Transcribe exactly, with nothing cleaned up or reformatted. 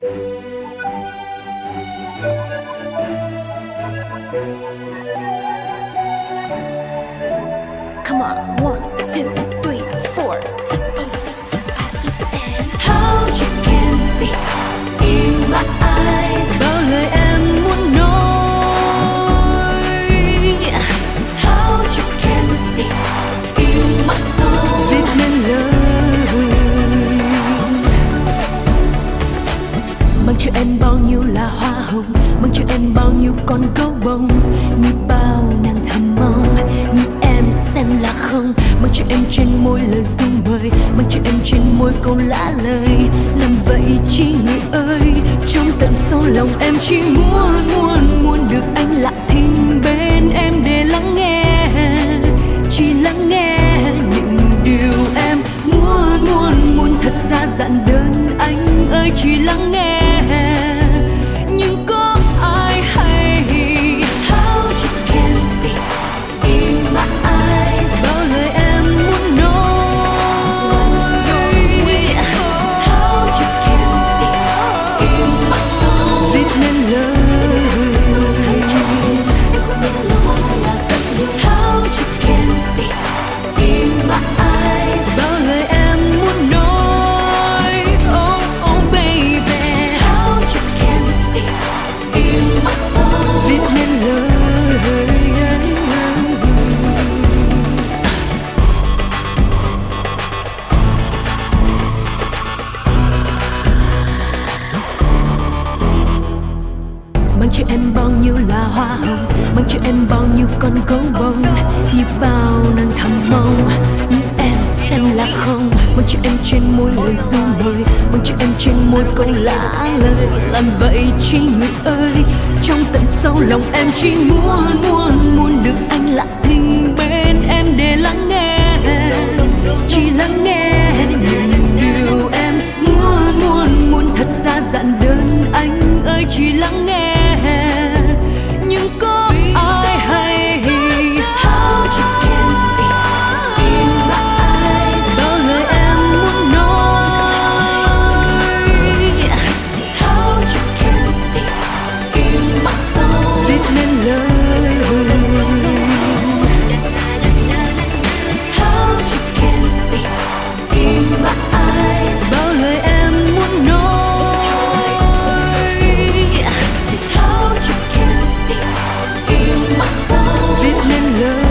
Come on, one, two, three, four. How you can see in my eyes bao lời em muốn nói. How you can see in my soul viết nên lời. Mang cho em bao nhiêu là hoa hồng, mang cho em bao nhiêu con gấu bông, như bao nàng thầm mong, như em xem là không. Mang cho em trên môi lời ru mời, mang cho em trên môi câu lạ lời. Làm vậy chi người ơi, trong tận sâu lòng em chỉ muốn muốn muốn được anh lặng thinh bên em để lắng nghe, chỉ lắng nghe những điều em muốn muốn muốn. Thật ra dặn đơn anh ơi, chỉ lắng nghe. Nhưng có ai hay how you can see in my eyes bao lời em muốn nói. How you can see in my soul viết nên lời. How you can see in my eyes bao lời em muốn nói. Oh oh baby, how you can see in my soul viết nên lời. Mang cho em bao nhiêu là hoa hồng, mang cho em bao nhiêu con gấu bông, như bao nàng thầm mong, như em xem là không. Mang cho em trên môi lời ru mời, mang cho em trên môi câu lạ lời. Làm vậy chi người ơi, trong tận sâu lòng em chỉ muốn muốn muốn được anh lặng thinh bên em để lắng nghe, chỉ lắng nghe những điều em muốn muốn muốn. Thật ra dặn đơn anh ơi, chỉ lắng nghe. Nhưng có ai hay how you can see in my eyes bao lời em muốn nói. How you can see in my soul viết nên lời. How you can see in my eyes bao lời em muốn nói. How you can see in my soul viết nên lời.